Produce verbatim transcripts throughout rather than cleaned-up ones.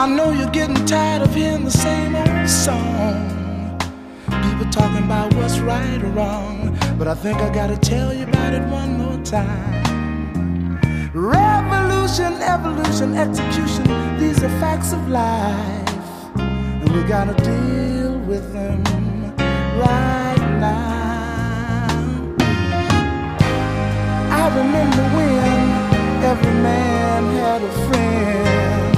I know you're getting tired of hearing the same old song. People talking about what's right or wrong, but I think I gotta tell you about it one more time. Revolution, evolution, execution, these are facts of life, and we gotta deal with them right now. I remember when every man had a friend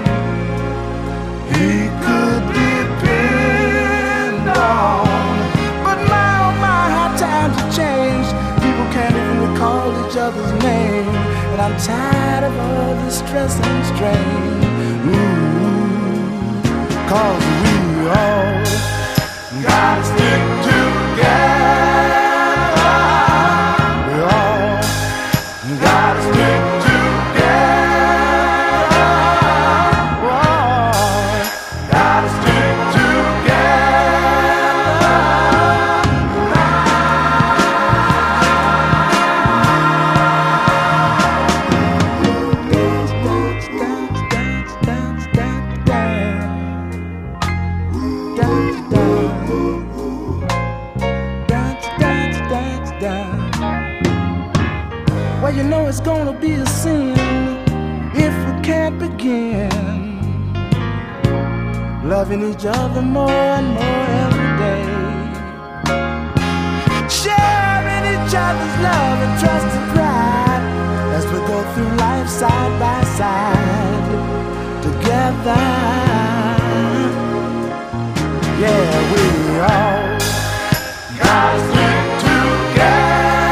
he could depend on. But my, oh my, how times have changed. People can't even recall each other's name, and I'm tired of all this stress and strain. Ooh, cause we all gotta stick together. We all gotta stick together. We all gotta stick Well, you know it's gonna be a sin if we can't begin loving each other more and more every day, sharing each other's love and trust and pride as we go through life side by side together. Yeah, we all gotta stick together.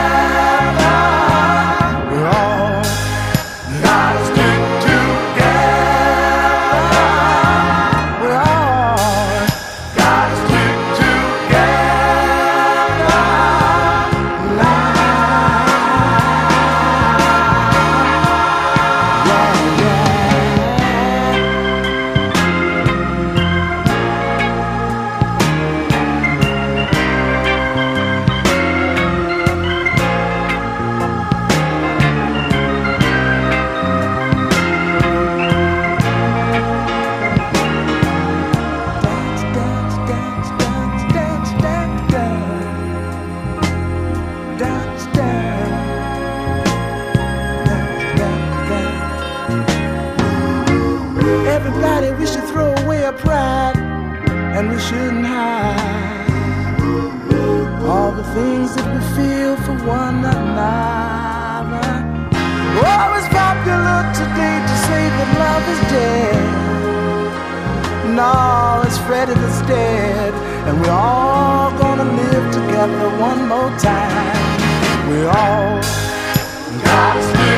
Everybody, we should throw away our pride, and we shouldn't hide all the things that we feel for one another. Oh, it's popular today to say that love is dead. No, it's Freddie that's dead, and we're all gonna live together one more time. We all gotta stay